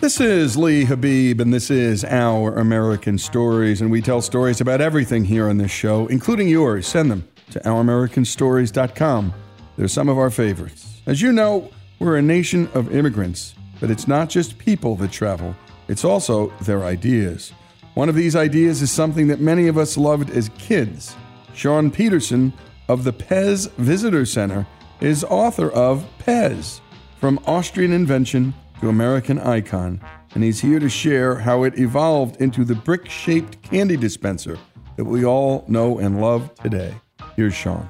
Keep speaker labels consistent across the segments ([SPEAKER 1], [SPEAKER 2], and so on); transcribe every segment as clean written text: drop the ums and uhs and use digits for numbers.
[SPEAKER 1] This is Lee Habib, and this is Our American Stories, and we tell stories about everything here on this show, including yours. Send them to ouramericanstories.com. They're some of our favorites. As you know, we're a nation of immigrants, but it's not just people that travel, it's also their ideas. One of these ideas is something that many of us loved as kids. Sean Peterson of the Pez Visitor Center is author of Pez, From Austrian Invention to American Icon, and he's here to share how it evolved into the brick-shaped candy dispenser that we all know and love today. Here's Sean.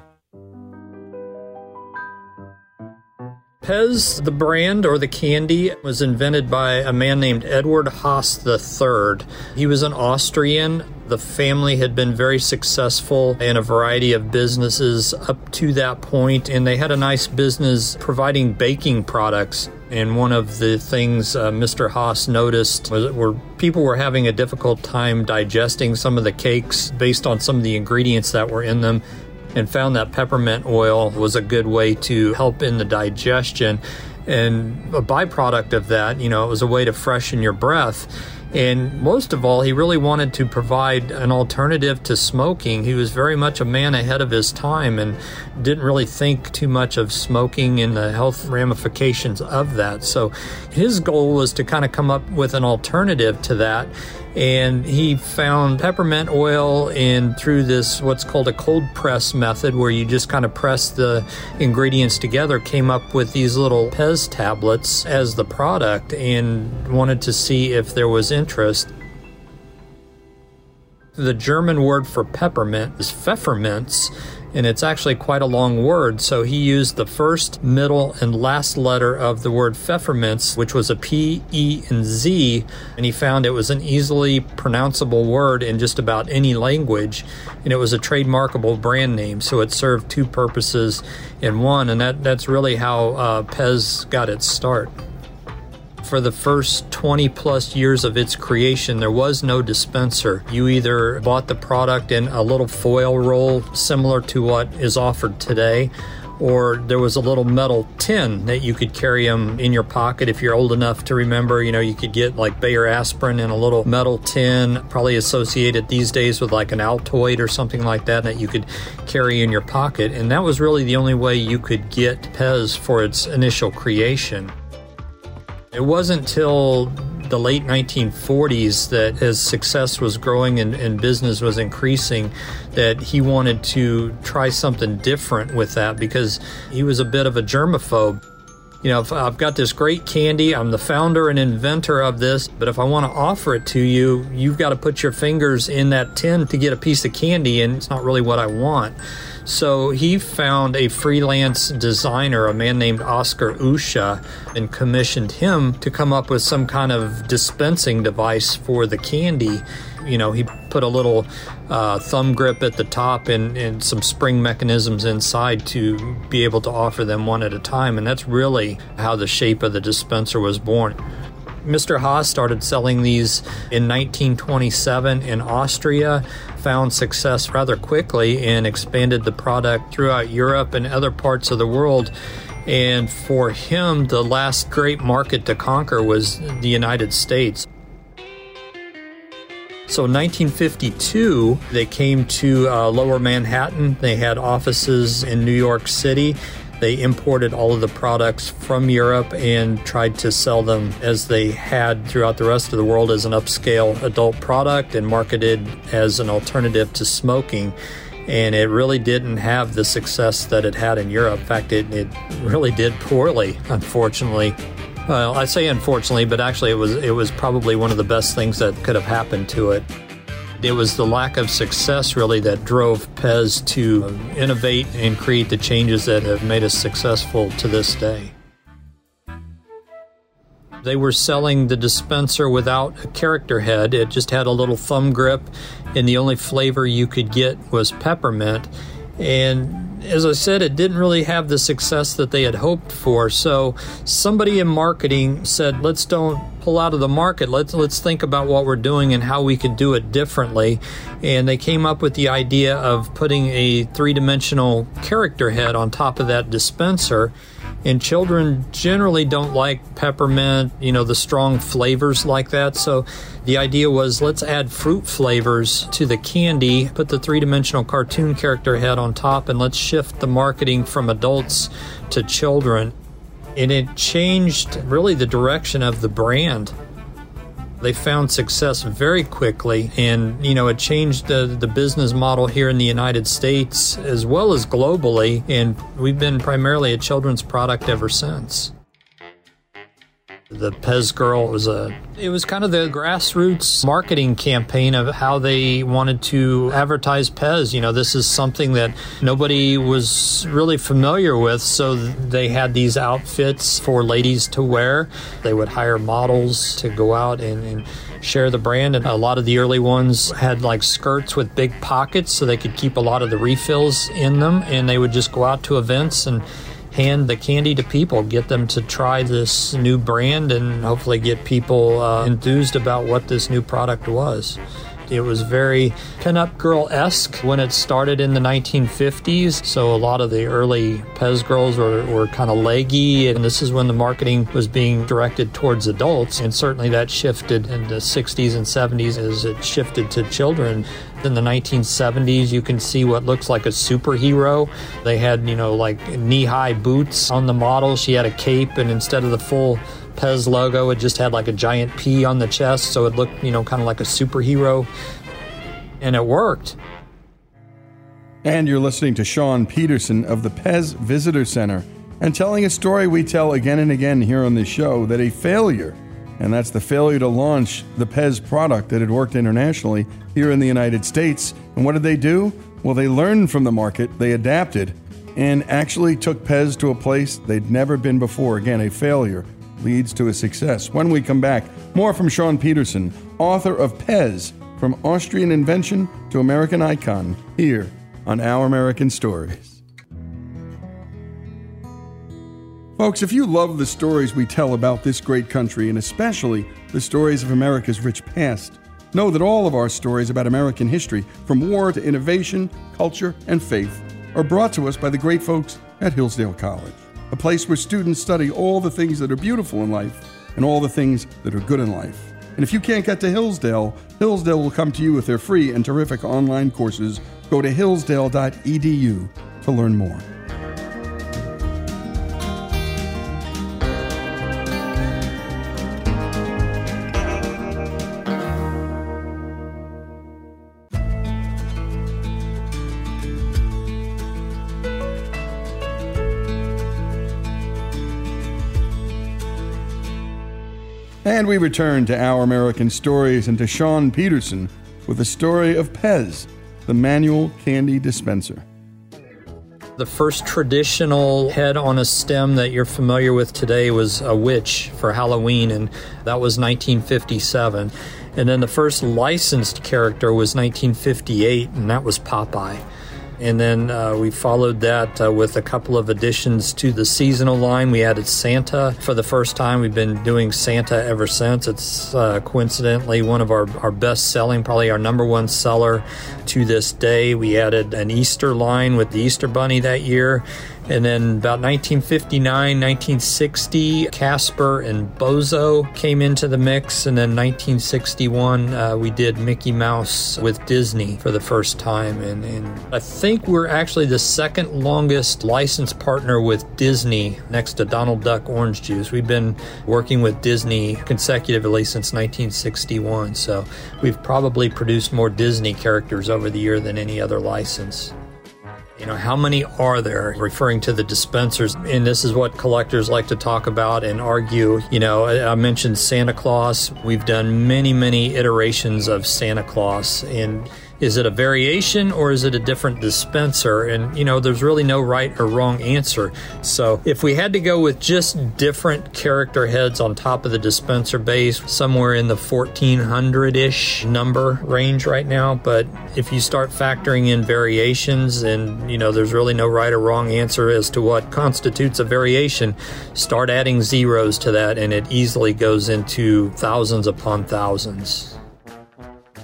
[SPEAKER 2] Pez, the brand or the candy, was invented by a man named Edward Haas III. He was an Austrian. The family had been very successful in a variety of businesses up to that point, and they had a nice business providing baking products. And one of the things Mr. Haas noticed were people were having a difficult time digesting some of the cakes based on some of the ingredients that were in them, and found that peppermint oil was a good way to help in the digestion. And a byproduct of that, it was a way to freshen your breath. And most of all, he really wanted to provide an alternative to smoking. He was very much a man ahead of his time and didn't really think too much of smoking and the health ramifications of that. So his goal was to kind of come up with an alternative to that. And he found peppermint oil and through this what's called a cold press method, where you just kind of press the ingredients together, came up with these little Pez tablets as the product and wanted to see if there was interest. The German word for peppermint is Pfefferminz, and it's actually quite a long word, so he used the first, middle, and last letter of the word Pfefferminz, which was a P, E, and Z, and he found it was an easily pronounceable word in just about any language, and it was a trademarkable brand name, so it served two purposes in one, and that's really how Pez got its start. For the first 20 plus years of its creation, there was no dispenser. You either bought the product in a little foil roll similar to what is offered today, or there was a little metal tin that you could carry them in your pocket. If you're old enough to remember, you could get like Bayer aspirin in a little metal tin, probably associated these days with like an Altoid or something like that you could carry in your pocket. And that was really the only way you could get Pez for its initial creation. It wasn't until the late 1940s that as success was growing and business was increasing that he wanted to try something different with that, because he was a bit of a germaphobe. If I've got this great candy, I'm the founder and inventor of this, but if I want to offer it to you, you've got to put your fingers in that tin to get a piece of candy, and it's not really what I want. So he found a freelance designer, a man named Oscar Usha, and commissioned him to come up with some kind of dispensing device for the candy. He put a little thumb grip at the top and some spring mechanisms inside to be able to offer them one at a time. And that's really how the shape of the dispenser was born. Mr. Haas started selling these in 1927 in Austria, found success rather quickly, and expanded the product throughout Europe and other parts of the world. And for him, the last great market to conquer was the United States. So in 1952, they came to Lower Manhattan. They had offices in New York City. They imported all of the products from Europe and tried to sell them as they had throughout the rest of the world as an upscale adult product and marketed as an alternative to smoking. And it really didn't have the success that it had in Europe. In fact, it really did poorly, unfortunately. Well, I say unfortunately, but actually it was probably one of the best things that could have happened to it. It was the lack of success, really, that drove Pez to innovate and create the changes that have made us successful to this day. They were selling the dispenser without a character head. It just had a little thumb grip, and the only flavor you could get was peppermint. And as I said, it didn't really have the success that they had hoped for. So somebody in marketing said, let's don't pull out of the market. Let's think about what we're doing and how we could do it differently. And they came up with the idea of putting a three-dimensional character head on top of that dispenser. And children generally don't like peppermint, the strong flavors like that. So the idea was, let's add fruit flavors to the candy, put the three-dimensional cartoon character head on top, and let's shift the marketing from adults to children. And it changed really the direction of the brand. They found success very quickly, and it changed the business model here in the United States as well as globally, and we've been primarily a children's product ever since. The Pez Girl was kind of the grassroots marketing campaign of how they wanted to advertise Pez. This is something that nobody was really familiar with, so they had these outfits for ladies to wear. They would hire models to go out and share the brand, and a lot of the early ones had like skirts with big pockets so they could keep a lot of the refills in them, and they would just go out to events and hand the candy to people, get them to try this new brand, and hopefully get people enthused about what this new product was. It was very pin-up girl-esque when it started in the 1950s, so a lot of the early Pez girls were kind of leggy, and this is when the marketing was being directed towards adults, and certainly that shifted in the 60s and 70s as it shifted to children. In the 1970s, you can see what looks like a superhero. They had, like knee-high boots on the model. She had a cape, and instead of the full Pez logo, it just had like a giant P on the chest, so it looked, kind of like a superhero, and it worked.
[SPEAKER 1] And you're listening to Sean Peterson of the Pez Visitor Center, and telling a story we tell again and again here on this show, that a failure, and that's the failure to launch the Pez product that had worked internationally here in the United States. And what did they do? Well, they learned from the market, they adapted, and actually took Pez to a place they'd never been before. Again, a failure leads to a success. When we come back, more from Sean Peterson, author of Pez, From Austrian Invention to American Icon, here on Our American Stories. Folks, if you love the stories we tell about this great country, and especially the stories of America's rich past, know that all of our stories about American history, from war to innovation, culture, and faith, are brought to us by the great folks at Hillsdale College, a place where students study all the things that are beautiful in life and all the things that are good in life. And if you can't get to Hillsdale, Hillsdale will come to you with their free and terrific online courses. Go to hillsdale.edu to learn more. And we return to Our American Stories and to Sean Peterson with the story of Pez, the manual candy dispenser.
[SPEAKER 2] The first traditional head on a stem that you're familiar with today was a witch for Halloween, and that was 1957. And then the first licensed character was 1958, and that was Popeye. And then we followed that with a couple of additions to the seasonal line. We added Santa for the first time. We've been doing Santa ever since. It's coincidentally one of our best selling, probably our number one seller to this day. We added an Easter line with the Easter Bunny that year. And then about 1959, 1960, Casper and Bozo came into the mix. And then 1961, we did Mickey Mouse with Disney for the first time. And I think we're actually the second longest licensed partner with Disney next to Donald Duck Orange Juice. We've been working with Disney consecutively since 1961. So we've probably produced more Disney characters over the year than any other license. How many are there? Referring to the dispensers, and this is what collectors like to talk about and argue. I mentioned Santa Claus. We've done many, many iterations of Santa Claus, and is it a variation or is it a different dispenser? And, there's really no right or wrong answer. So if we had to go with just different character heads on top of the dispenser base, somewhere in the 1,400-ish number range right now. But if you start factoring in variations and, there's really no right or wrong answer as to what constitutes a variation, start adding zeros to that and it easily goes into thousands upon thousands.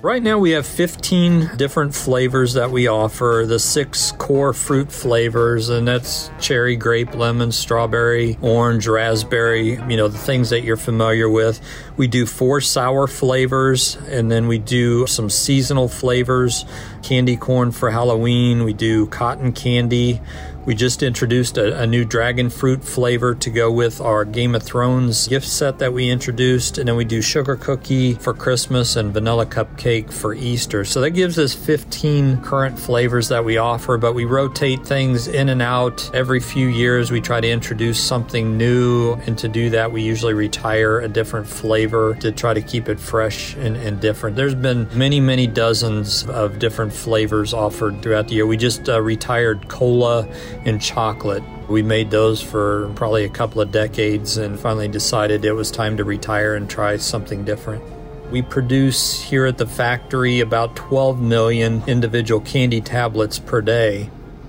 [SPEAKER 2] Right now we have 15 different flavors that we offer, the 6 core fruit flavors, and that's cherry, grape, lemon, strawberry, orange, raspberry, the things that you're familiar with. We do 4 sour flavors, and then we do some seasonal flavors, candy corn for Halloween. We do cotton candy. We just introduced a new dragon fruit flavor to go with our Game of Thrones gift set that we introduced. And then we do sugar cookie for Christmas and vanilla cupcake for Easter. So that gives us 15 current flavors that we offer, but we rotate things in and out every few years. We try to introduce something new, and to do that, we usually retire a different flavor to try to keep it fresh and different. There's been many, many dozens of different flavors offered throughout the year. We just retired cola and chocolate. We made those for probably a couple of decades and finally decided it was time to retire and try something different. We produce here at the factory about 12 million individual candy tablets per day.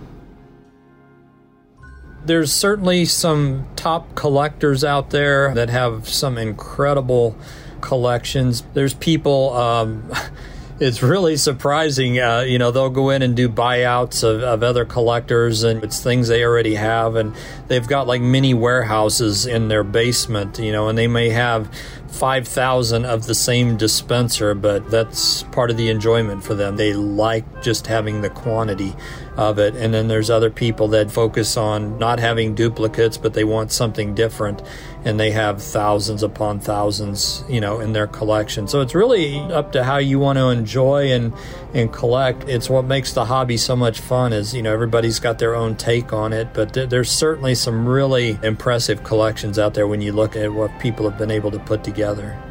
[SPEAKER 2] There's certainly some top collectors out there that have some incredible collections. There's people... It's really surprising. They'll go in and do buyouts of other collectors, and it's things they already have, and they've got like mini warehouses in their basement, and they may have 5,000 of the same dispenser, but that's part of the enjoyment for them. They like just having the quantity of it. And then there's other people that focus on not having duplicates, but they want something different, and they have thousands upon thousands, in their collection. So it's really up to how you want to enjoy and collect. It's what makes the hobby so much fun is, everybody's got their own take on it, but there's certainly some really impressive collections out there when you look at what people have been able to put together.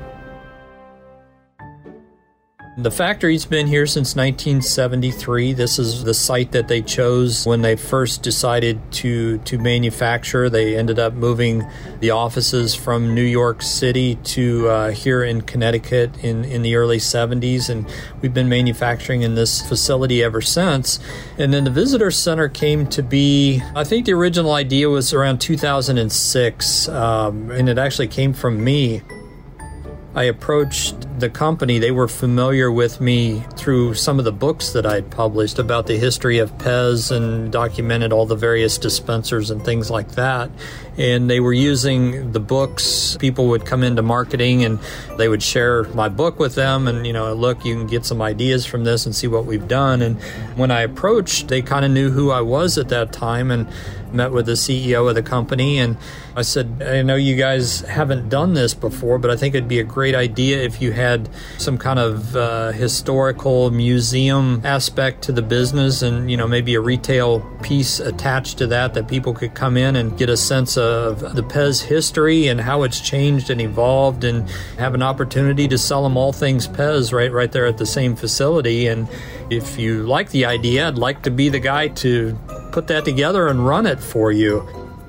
[SPEAKER 2] The factory's been here since 1973. This is the site that they chose when they first decided to manufacture. They ended up moving the offices from New York City to here in Connecticut in the early 70s, and we've been manufacturing in this facility ever since. And then the visitor center came to be, I think the original idea was around 2006, and it actually came from me. I approached the company. They were familiar with me through some of the books that I'd published about the history of Pez and documented all the various dispensers and things like that. And they were using the books. People would come into marketing and they would share my book with them and, look, you can get some ideas from this and see what we've done. And when I approached, they kind of knew who I was at that time and met with the CEO of the company. And I said, I know you guys haven't done this before, but I think it'd be a great idea if you had some kind of historical museum aspect to the business and, maybe a retail piece attached to that people could come in and get a sense of the Pez history and how it's changed and evolved, and have an opportunity to sell them all things Pez right there at the same facility. And if you like the idea, I'd like to be the guy to put that together and run it for you.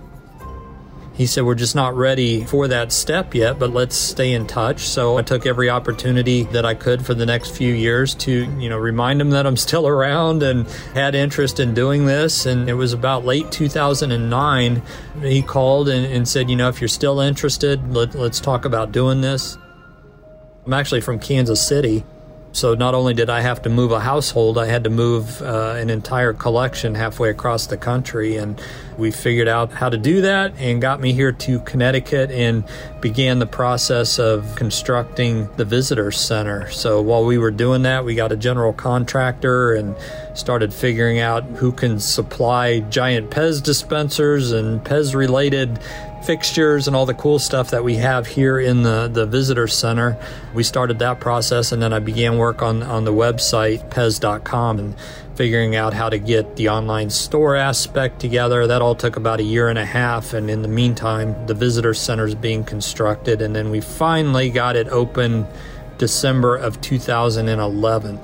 [SPEAKER 2] He said, we're just not ready for that step yet, but let's stay in touch. So I took every opportunity that I could for the next few years to, remind him that I'm still around and had interest in doing this. And it was about late 2009, he called and said, if you're still interested, let's talk about doing this. I'm actually from Kansas City. So not only did I have to move a household, I had to move an entire collection halfway across the country. And we figured out how to do that and got me here to Connecticut and began the process of constructing the visitor center. So while we were doing that, we got a general contractor and started figuring out who can supply giant Pez dispensers and Pez-related fixtures and all the cool stuff that we have here in the visitor center. We started that process, and then I began work on the website, Pez.com, and figuring out how to get the online store aspect together. That all took about a year and a half, and in the meantime, the visitor center is being constructed, and then we finally got it open December of 2011.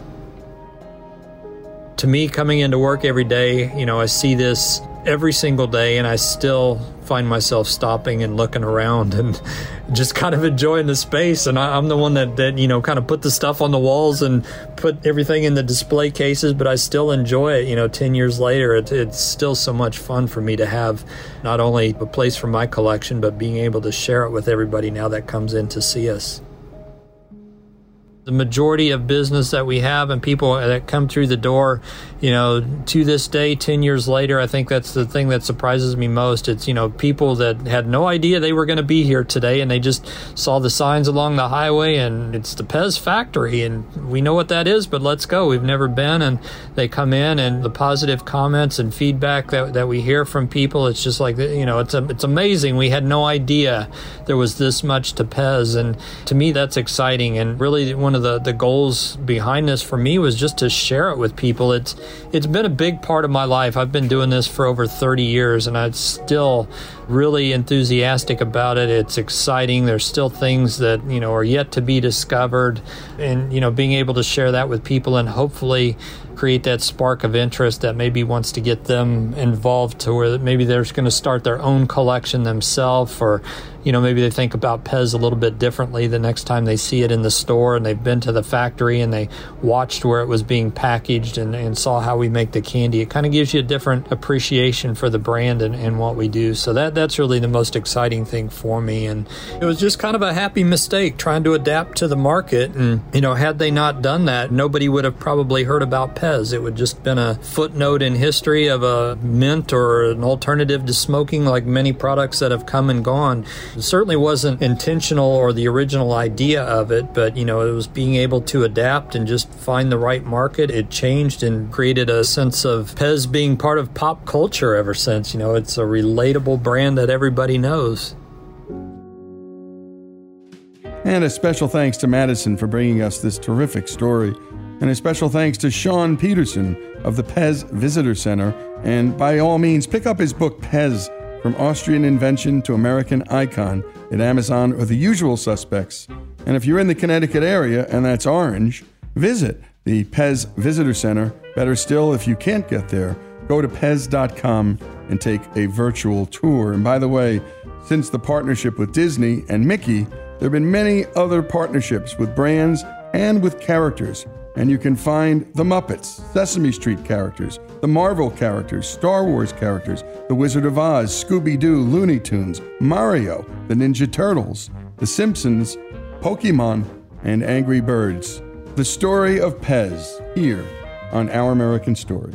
[SPEAKER 2] To me, coming into work every day, I see this every single day, and I still find myself stopping and looking around and just kind of enjoying the space. And I'm the one that kind of put the stuff on the walls and put everything in the display cases, but I still enjoy it. 10 years later, it's still so much fun for me to have not only a place for my collection, but being able to share it with everybody now that comes in to see us. The majority of business that we have and people that come through the door, to this day, 10 years later, I think that's the thing that surprises me most. It's, people that had no idea they were going to be here today, and they just saw the signs along the highway, and it's the Pez factory, and we know what that is, but let's go. We've never been, and they come in, and the positive comments and feedback that we hear from people, it's just like, it's amazing. We had no idea there was this much to Pez, and to me, that's exciting. And really, one of the goals behind this for me was just to share it with people. It's been a big part of my life. I've been doing this for over 30 years, and I'm still really enthusiastic about it. It's exciting. There's still things that, are yet to be discovered, and, being able to share that with people and hopefully create that spark of interest that maybe wants to get them involved to where maybe they're going to start their own collection themselves, or maybe they think about Pez a little bit differently the next time they see it in the store, and they've been to the factory and they watched where it was being packaged and saw how we make the candy. It kind of gives you a different appreciation for the brand and what we do. So that's really the most exciting thing for me. And it was just kind of a happy mistake trying to adapt to the market. And, had they not done that, nobody would have probably heard about Pez. It would just been a footnote in history of a mint or an alternative to smoking, like many products that have come and gone. It certainly wasn't intentional or the original idea of it, but, it was being able to adapt and just find the right market. It changed and created a sense of Pez being part of pop culture ever since. It's a relatable brand that everybody knows.
[SPEAKER 1] And a special thanks to Madison for bringing us this terrific story. And a special thanks to Sean Peterson of the Pez Visitor Center. And by all means, pick up his book, Pez, From Austrian Invention to American Icon, at Amazon or the usual suspects. And if you're in the Connecticut area, and that's Orange, visit the Pez Visitor Center. Better still, if you can't get there, go to Pez.com and take a virtual tour. And by the way, since the partnership with Disney and Mickey, there have been many other partnerships with brands and with characters. And you can find the Muppets, Sesame Street characters, the Marvel characters, Star Wars characters, The Wizard of Oz, Scooby-Doo, Looney Tunes, Mario, the Ninja Turtles, The Simpsons, Pokemon, and Angry Birds. The story of Pez, here on Our American Stories.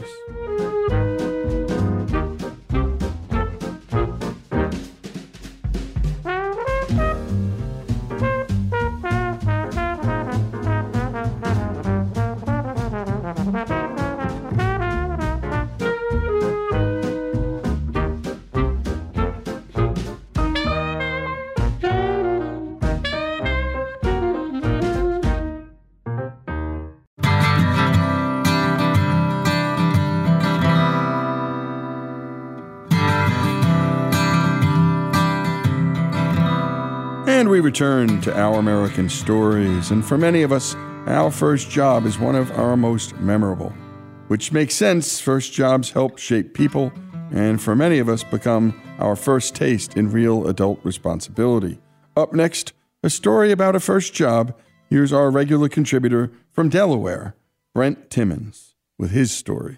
[SPEAKER 1] And we return to Our American Stories, and for many of us, our first job is one of our most memorable. Which makes sense. First jobs help shape people, and for many of us become our first taste in real adult responsibility. Up next, a story about a first job. Here's our regular contributor from Delaware, Brent Timmons, with his story.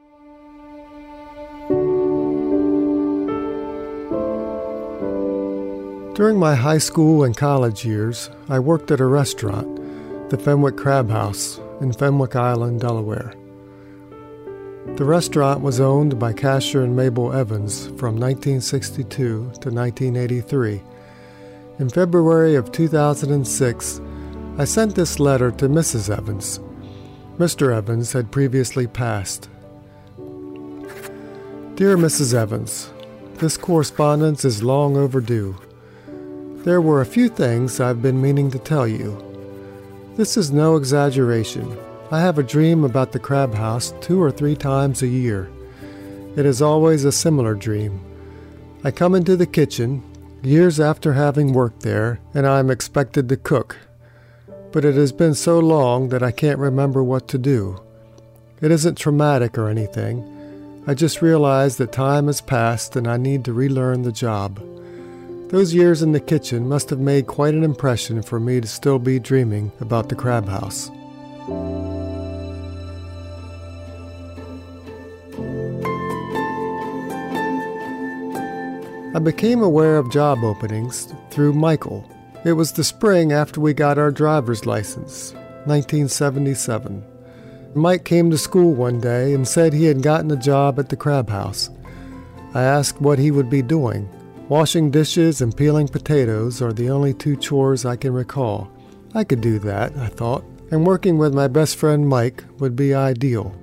[SPEAKER 3] During my high school and college years, I worked at a restaurant, the Fenwick Crab House in Fenwick Island, Delaware. The restaurant was owned by Casher and Mabel Evans from 1962 to 1983. In February of 2006, I sent this letter to Mrs. Evans. Mr. Evans had previously passed. Dear Mrs. Evans, this correspondence is long overdue. There were a few things I've been meaning to tell you. This is no exaggeration. I have a dream about the Crab House 2 or 3 times a year. It is always a similar dream. I come into the kitchen, years after having worked there, and I am expected to cook. But it has been so long that I can't remember what to do. It isn't traumatic or anything. I just realize that time has passed and I need to relearn the job. Those years in the kitchen must have made quite an impression for me to still be dreaming about the Crab House. I became aware of job openings through Michael. It was the spring after we got our driver's license. 1977. Mike came to school one day and said he had gotten a job at the Crab House. I asked what he would be doing. Washing dishes and peeling potatoes are the only two chores I can recall. I could do that, I thought, and working with my best friend Mike would be ideal.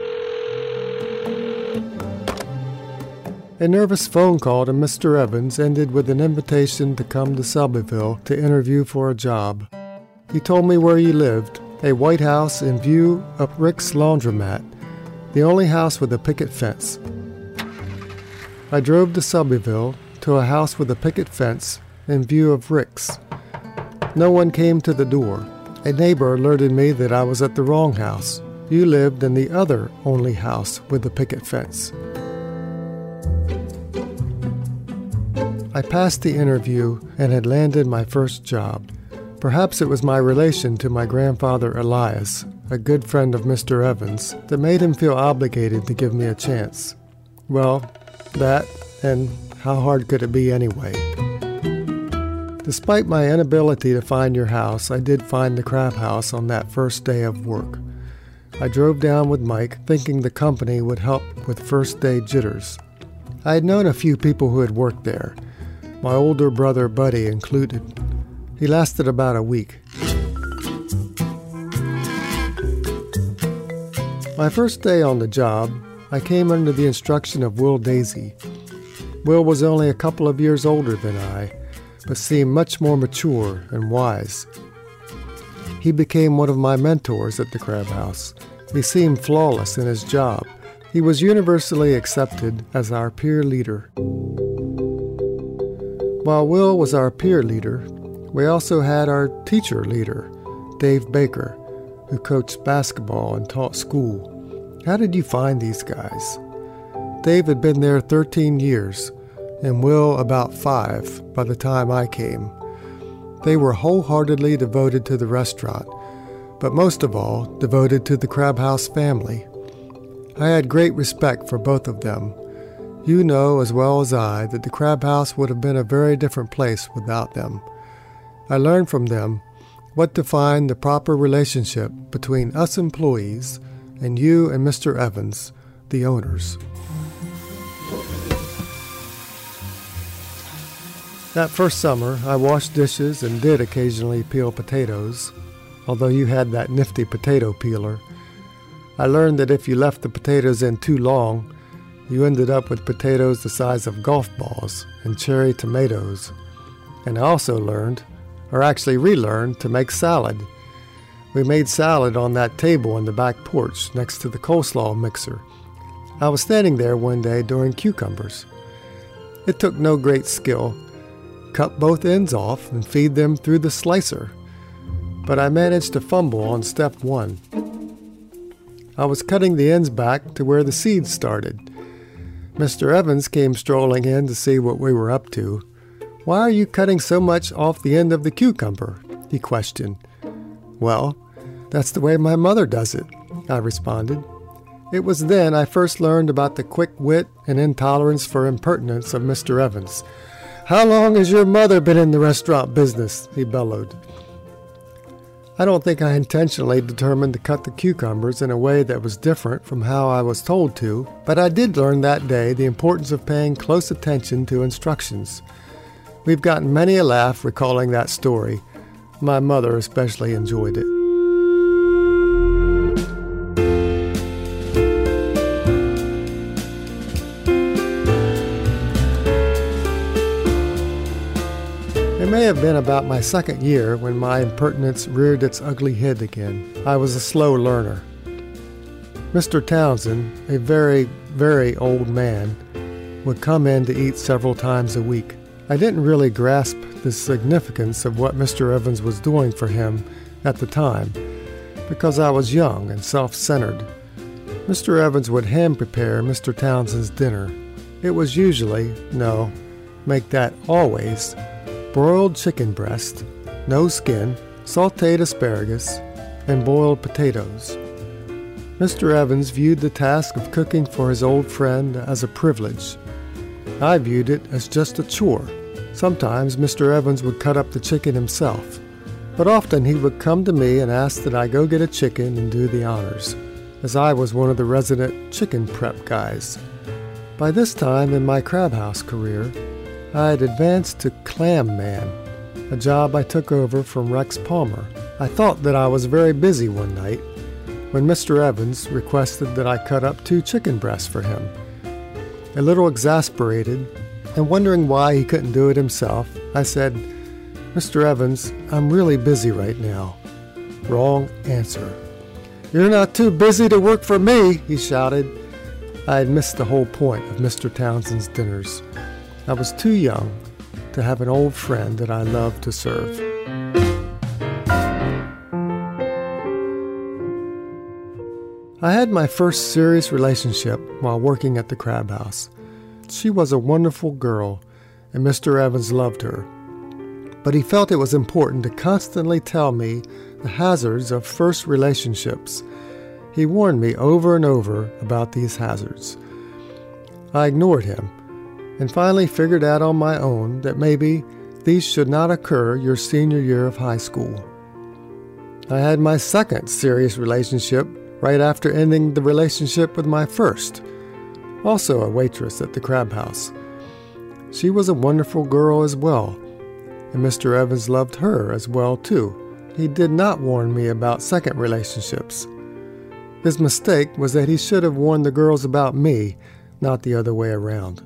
[SPEAKER 3] A nervous phone call to Mr. Evans ended with an invitation to come to Selbyville to interview for a job. He told me where he lived, a white house in view of Rick's Laundromat, the only house with a picket fence. I drove to Selbyville to a house with a picket fence in view of Rick's. No one came to the door. A neighbor alerted me that I was at the wrong house. You lived in the other only house with the picket fence. I passed the interview and had landed my first job. Perhaps it was my relation to my grandfather Elias, a good friend of Mr. Evans, that made him feel obligated to give me a chance. Well, that, and how hard could it be anyway? Despite my inability to find your house, I did find the Crab House on that first day of work. I drove down with Mike, thinking the company would help with first day jitters. I had known a few people who had worked there, my older brother Buddy included. He lasted about a week. My first day on the job, I came under the instruction of Will Daisy. Will was only a couple of years older than I, but seemed much more mature and wise. He became one of my mentors at the Crab House. He seemed flawless in his job. He was universally accepted as our peer leader. While Will was our peer leader, we also had our teacher leader, Dave Baker, who coached basketball and taught school. How did you find these guys? Dave had been there 13 years, and Will about 5 by the time I came. They were wholeheartedly devoted to the restaurant, but most of all, devoted to the Crab House family. I had great respect for both of them. You know as well as I that the Crab House would have been a very different place without them. I learned from them what to find the proper relationship between us employees and you and Mr. Evans, the owners. That first summer, I washed dishes and did occasionally peel potatoes, although you had that nifty potato peeler. I learned that if you left the potatoes in too long, you ended up with potatoes the size of golf balls and cherry tomatoes. And I also learned, or actually relearned, to make salad. We made salad on that table on the back porch next to the coleslaw mixer. I was standing there one day during cucumbers. It took no great skill. Cut both ends off and feed them through the slicer. But I managed to fumble on step 1. I was cutting the ends back to where the seeds started. Mr. Evans came strolling in to see what we were up to. "Why are you cutting so much off the end of the cucumber?" he questioned. "Well, that's the way my mother does it," I responded. It was then I first learned about the quick wit and intolerance for impertinence of Mr. Evans. "How long has your mother been in the restaurant business?" he bellowed. I don't think I intentionally determined to cut the cucumbers in a way that was different from how I was told to, but I did learn that day the importance of paying close attention to instructions. We've gotten many a laugh recalling that story. My mother especially enjoyed it. It may have been about my second year when my impertinence reared its ugly head again. I was a slow learner. Mr. Townsend, a very, very old man, would come in to eat several times a week. I didn't really grasp the significance of what Mr. Evans was doing for him at the time, because I was young and self-centered. Mr. Evans would hand-prepare Mr. Townsend's dinner. It was usually, no, make that always, broiled chicken breast, no skin, sautéed asparagus, and boiled potatoes. Mr. Evans viewed the task of cooking for his old friend as a privilege. I viewed it as just a chore. Sometimes Mr. Evans would cut up the chicken himself. But often he would come to me and ask that I go get a chicken and do the honors, as I was one of the resident chicken prep guys. By this time in my crab house career, I had advanced to clam man, a job I took over from Rex Palmer. I thought that I was very busy one night when Mr. Evans requested that I cut up 2 chicken breasts for him. A little exasperated and wondering why he couldn't do it himself, I said, "Mr. Evans, I'm really busy right now." Wrong answer. "You're not too busy to work for me," he shouted. I had missed the whole point of Mr. Townsend's dinners. I was too young to have an old friend that I loved to serve. I had my first serious relationship while working at the Crab House. She was a wonderful girl, and Mr. Evans loved her. But he felt it was important to constantly tell me the hazards of first relationships. He warned me over and over about these hazards. I ignored him, and finally figured out on my own that maybe these should not occur your senior year of high school. I had my second serious relationship right after ending the relationship with my first, also a waitress at the Crab House. She was a wonderful girl as well, and Mr. Evans loved her as well too. He did not warn me about second relationships. His mistake was that he should have warned the girls about me, not the other way around.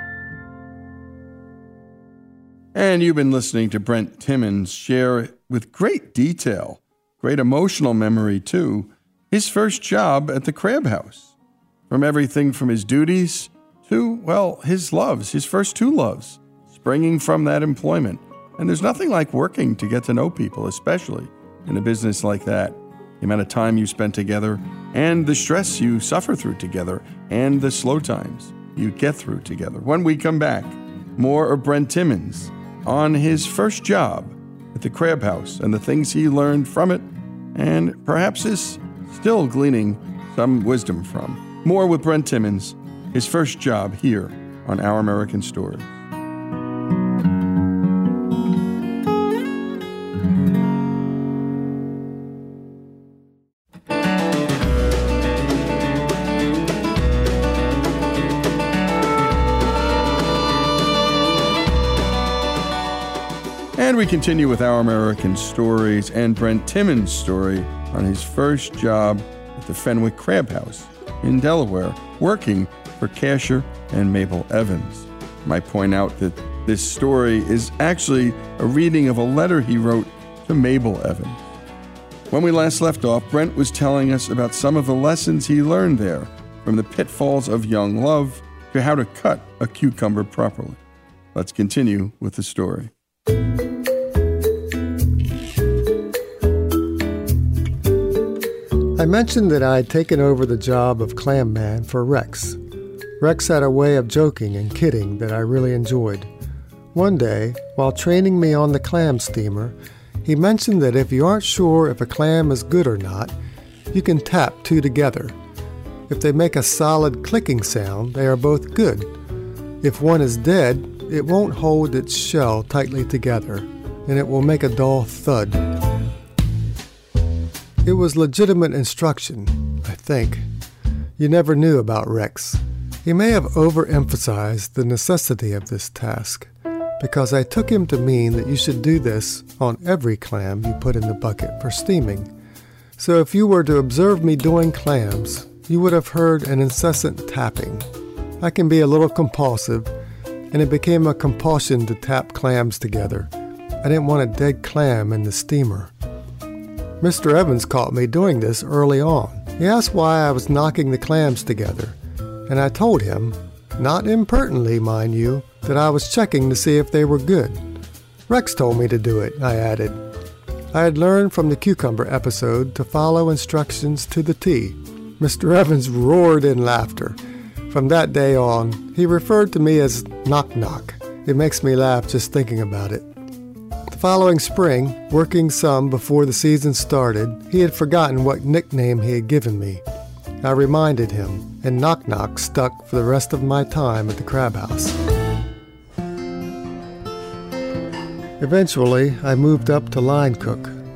[SPEAKER 1] And you've been listening to Brent Timmons share with great detail, great emotional memory too, his first job at the Crab House. From everything from his duties to, well, his loves, his first 2 loves, springing from that employment. And there's nothing like working to get to know people, especially in a business like that. The amount of time you spend together and the stress you suffer through together and the slow times you get through together. When we come back, more of Brent Timmons on his first job at the Crab House and the things he learned from it and perhaps is still gleaning some wisdom from. More with Brent Timmons, his first job here on Our American Stories. And we continue with Our American Stories and Brent Timmons' story on his first job at the Fenwick Crab House in Delaware, working for Casher and Mabel Evans. I might point out that this story is actually a reading of a letter he wrote to Mabel Evans. When we last left off, Brent was telling us about some of the lessons he learned there, from the pitfalls of young love to how to cut a cucumber properly. Let's continue with the story.
[SPEAKER 3] I mentioned that I had taken over the job of clam man for Rex. Rex had a way of joking and kidding that I really enjoyed. One day, while training me on the clam steamer, he mentioned that if you aren't sure if a clam is good or not, you can tap 2 together. If they make a solid clicking sound, they are both good. If one is dead, it won't hold its shell tightly together, and it will make a dull thud. It was legitimate instruction, I think. You never knew about Rex. He may have overemphasized the necessity of this task, because I took him to mean that you should do this on every clam you put in the bucket for steaming. So if you were to observe me doing clams, you would have heard an incessant tapping. I can be a little compulsive, and it became a compulsion to tap clams together. I didn't want a dead clam in the steamer. Mr. Evans caught me doing this early on. He asked why I was knocking the clams together, and I told him, not impertinently, mind you, that I was checking to see if they were good. Rex told me to do it, I added. I had learned from the cucumber episode to follow instructions to the T. Mr. Evans roared in laughter. From that day on, he referred to me as Knock Knock. It makes me laugh just thinking about it. The following spring, working some before the season started, he had forgotten what nickname he had given me. I reminded him, and Knock Knock stuck for the rest of my time at the Crab House. Eventually, I moved up to line cook,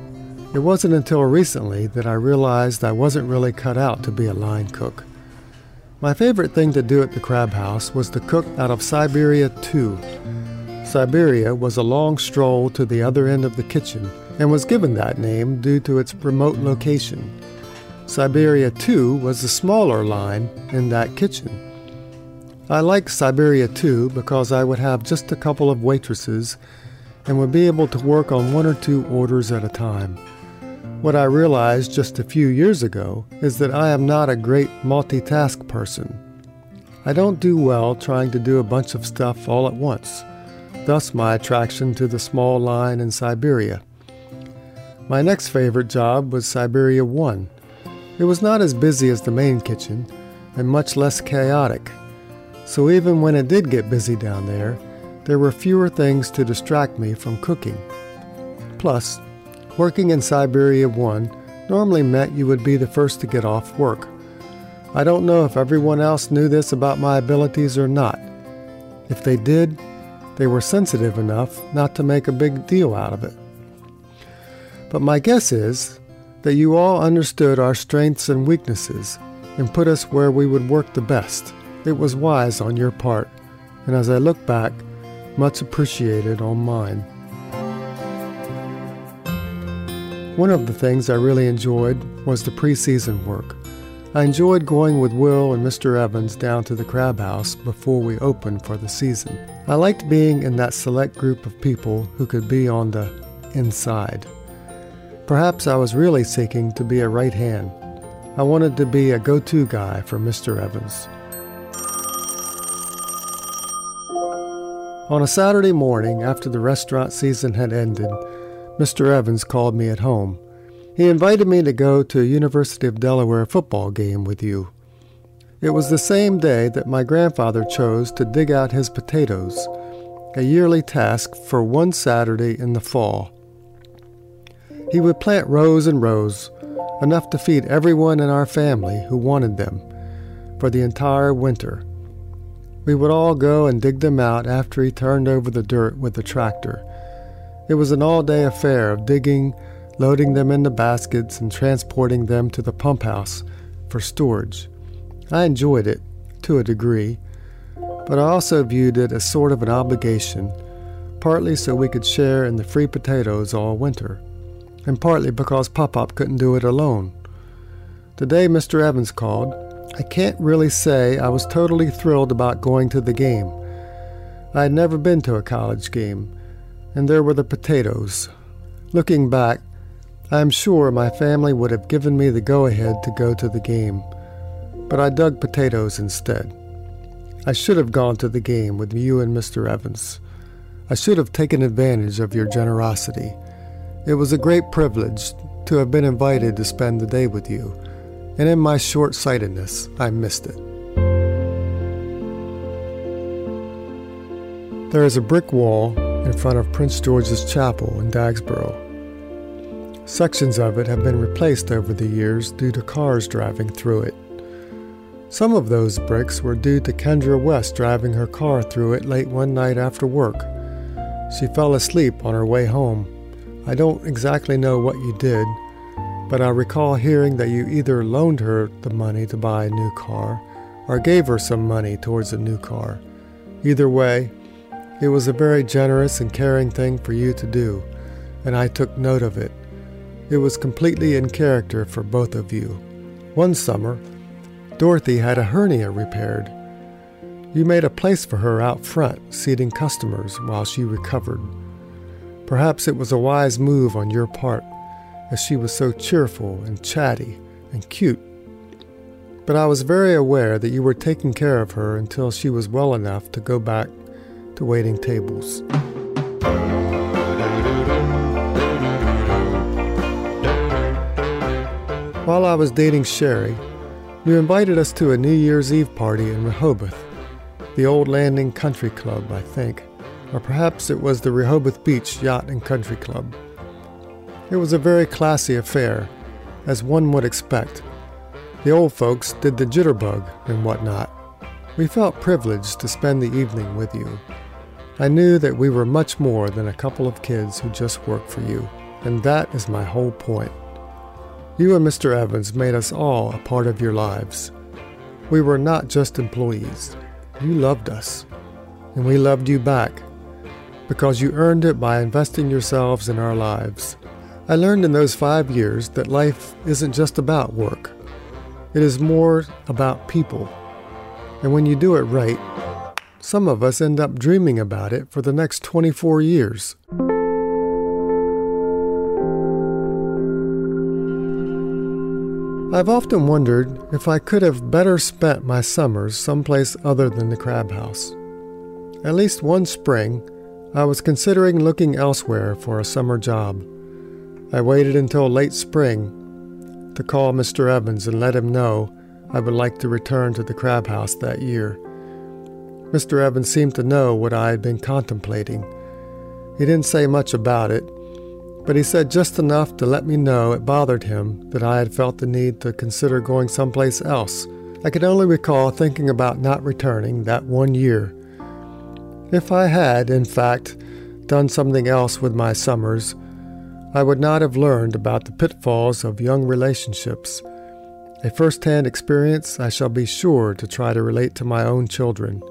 [SPEAKER 3] It wasn't until recently that I realized I wasn't really cut out to be a line cook. My favorite thing to do at the Crab House was to cook out of Siberia 2. Siberia was a long stroll to the other end of the kitchen and was given that name due to its remote location. Siberia 2 was the smaller line in that kitchen. I liked Siberia 2 because I would have just a couple of waitresses and would be able to work on 1 or 2 orders at a time. What I realized just a few years ago is that I am not a great multitask person. I don't do well trying to do a bunch of stuff all at once, thus my attraction to the small line in Siberia. My next favorite job was Siberia 1. It was not as busy as the main kitchen and much less chaotic. So even when it did get busy down there were fewer things to distract me from cooking. Plus, working in Siberia 1 normally meant you would be the first to get off work. I don't know if everyone else knew this about my abilities or not. If they did, they were sensitive enough not to make a big deal out of it. But my guess is that you all understood our strengths and weaknesses and put us where we would work the best. It was wise on your part, and as I look back, much appreciated on mine. One of the things I really enjoyed was the preseason work. I enjoyed going with Will and Mr. Evans down to the Crab House before we opened for the season. I liked being in that select group of people who could be on the inside. Perhaps I was really seeking to be a right hand. I wanted to be a go-to guy for Mr. Evans. On a Saturday morning after the restaurant season had ended, Mr. Evans called me at home. He invited me to go to a University of Delaware football game with you. It was the same day that my grandfather chose to dig out his potatoes, a yearly task for one Saturday in the fall. He would plant rows and rows, enough to feed everyone in our family who wanted them, for the entire winter. We would all go and dig them out after he turned over the dirt with the tractor. It was an all-day affair of digging, loading them into baskets, and transporting them to the pump house for storage. I enjoyed it, to a degree, but I also viewed it as sort of an obligation, partly so we could share in the free potatoes all winter, and partly because Pop-Pop couldn't do it alone. The day Mr. Evans called, I can't really say I was totally thrilled about going to the game. I had never been to a college game, and there were the potatoes. Looking back, I am sure my family would have given me the go-ahead to go to the game, but I dug potatoes instead. I should have gone to the game with you and Mr. Evans. I should have taken advantage of your generosity. It was a great privilege to have been invited to spend the day with you, and in my short-sightedness, I missed it. There is a brick wall in front of Prince George's Chapel in Dagsboro. Sections of it have been replaced over the years due to cars driving through it. Some of those bricks were due to Kendra West driving her car through it late one night after work. She fell asleep on her way home. I don't exactly know what you did, but I recall hearing that you either loaned her the money to buy a new car or gave her some money towards a new car. Either way, it was a very generous and caring thing for you to do, and I took note of it. It was completely in character for both of you. One summer, Dorothy had a hernia repaired. You made a place for her out front, seating customers while she recovered. Perhaps it was a wise move on your part, as she was so cheerful and chatty and cute. But I was very aware that you were taking care of her until she was well enough to go back to waiting tables. While I was dating Sherry, you invited us to a New Year's Eve party in Rehoboth, the Old Landing Country Club, I think, or perhaps it was the Rehoboth Beach Yacht and Country Club. It was a very classy affair, as one would expect. The old folks did the jitterbug and whatnot. We felt privileged to spend the evening with you. I knew that we were much more than a couple of kids who just worked for you. and that is my whole point. You and Mr. Evans made us all a part of your lives. We were not just employees. You loved us, and we loved you back, because you earned it by investing yourselves in our lives. I learned in those 5 years that life isn't just about work. It is more about people. And when you do it right, some of us end up dreaming about it for the next 24 years. I've often wondered if I could have better spent my summers someplace other than the Crab House. At least one spring, I was considering looking elsewhere for a summer job. I waited until late spring to call Mr. Evans and let him know I would like to return to the Crab House that year. Mr. Evans seemed to know what I had been contemplating. He didn't say much about it, but he said just enough to let me know it bothered him that I had felt the need to consider going someplace else. I could only recall thinking about not returning that 1 year. If I had, in fact, done something else with my summers, I would not have learned about the pitfalls of young relationships, a first-hand experience I shall be sure to try to relate to my own children.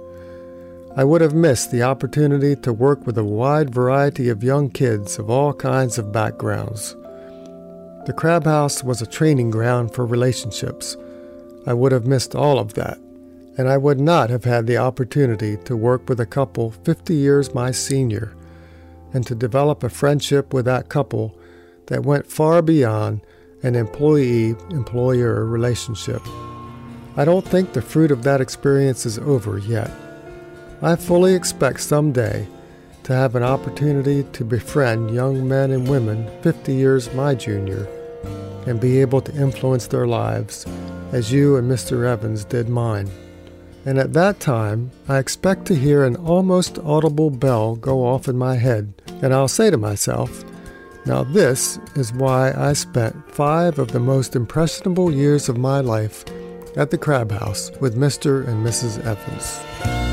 [SPEAKER 3] I would have missed the opportunity to work with a wide variety of young kids of all kinds of backgrounds. The Crab House was a training ground for relationships. I would have missed all of that, and I would not have had the opportunity to work with a couple 50 years my senior, and to develop a friendship with that couple that went far beyond an employee-employer relationship. I don't think the fruit of that experience is over yet. I fully expect someday to have an opportunity to befriend young men and women 50 years my junior and be able to influence their lives as you and Mr. Evans did mine. And at that time, I expect to hear an almost audible bell go off in my head, and I'll say to myself, now this is why I spent 5 of the most impressionable years of my life at the Crab House with Mr. and Mrs. Evans.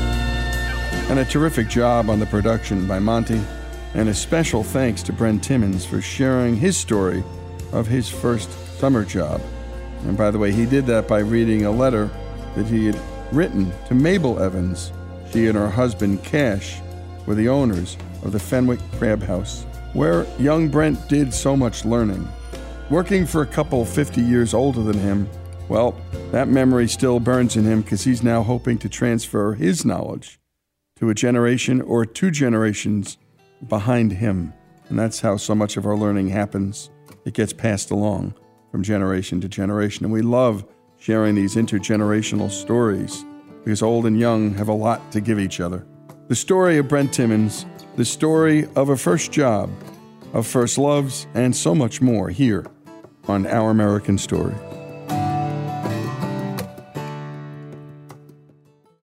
[SPEAKER 1] And a terrific job on the production by Monty, and a special thanks to Brent Timmons for sharing his story of his first summer job. And by the way, he did that by reading a letter that he had written to Mabel Evans. She and her husband, Cash, were the owners of the Fenwick Crab House, where young Brent did so much learning. Working for a couple 50 years older than him, well, that memory still burns in him because he's now hoping to transfer his knowledge to a generation or 2 generations behind him. And that's how so much of our learning happens. It gets passed along from generation to generation. And we love sharing these intergenerational stories because old and young have a lot to give each other. The story of Brent Timmons, the story of a first job, of first loves, and so much more here on Our American Story.